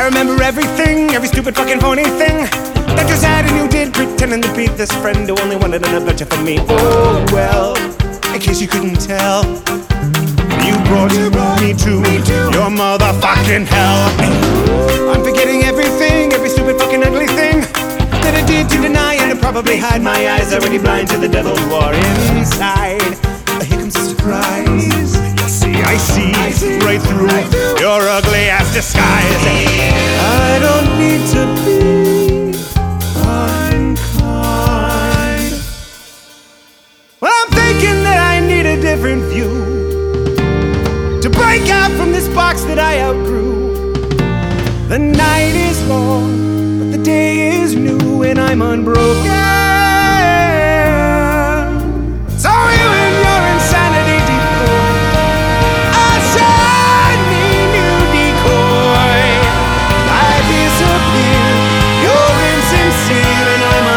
remember everything, every stupid fucking phony thing that you said and you did, pretending to be this friend who only wanted an adventure from me. Oh well, in case you couldn't tell, you brought me to your motherfucking hell. I'm forgetting everything, every stupid fucking ugly thing that I did to deny and to probably hide my eyes, already blind to the devil's war inside. Here comes the surprise. I see right through your ugly ass disguise. I don't need to be unkind. Well, I'm thinking that I need a different view to break out from this box that I outgrew. The night is long, but the day is new, and I'm unbroken. So you and your insanity decoy, a shiny new decoy. I disappear, you're insincere, and I'm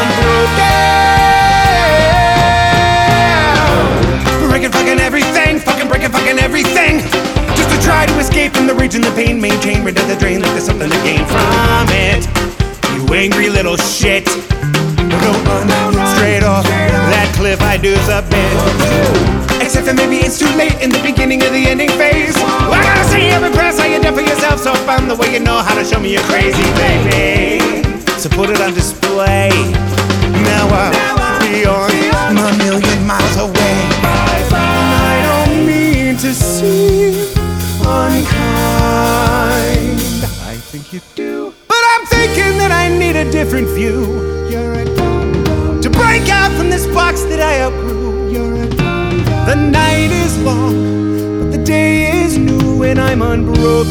unbroken. Breaking fucking everything, fucking breaking fucking everything, just to try to escape from the rage and the pain. Maintain rid of the drain like there's something to gain from it. You angry little shit, don't run straight off that cliff. I do submit, except that maybe it's too late in the beginning of the ending phase. Well, I gotta see every press how you did for yourself so fun, the way you know how to show me you're crazy, baby. So put it on display. Now I'm beyond my million miles away. I don't mean to seem unkind, I think you do, but I'm thinking that I need a different view. To break out from this box that I outgrew. The night is long, but the day is new, and I'm unbroken.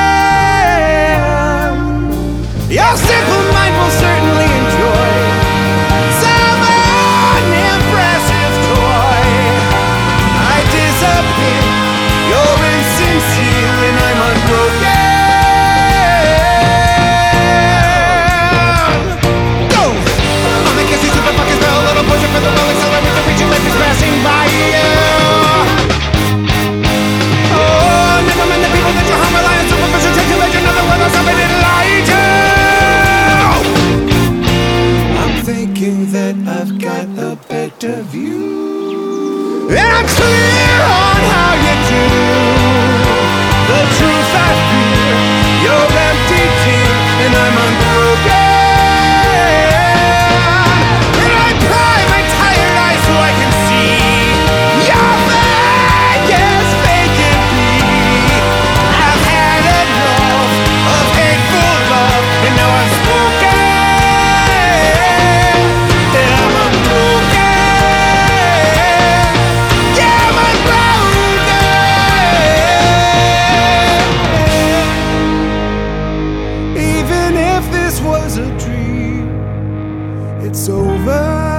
Your simple mind will certainly enjoy some unimpressive toy. I disappear, you're insincere, and I'm unbroken. For the well accelerate the reach, life is passing by you. Oh, never mind the people that you harm, rely on superficial change to let you know the world is something didn't lie to. I'm thinking that I've got a better view, and I'm clear on how you do. The truth I fear, your empty tear, and I'm unbroken. It's over.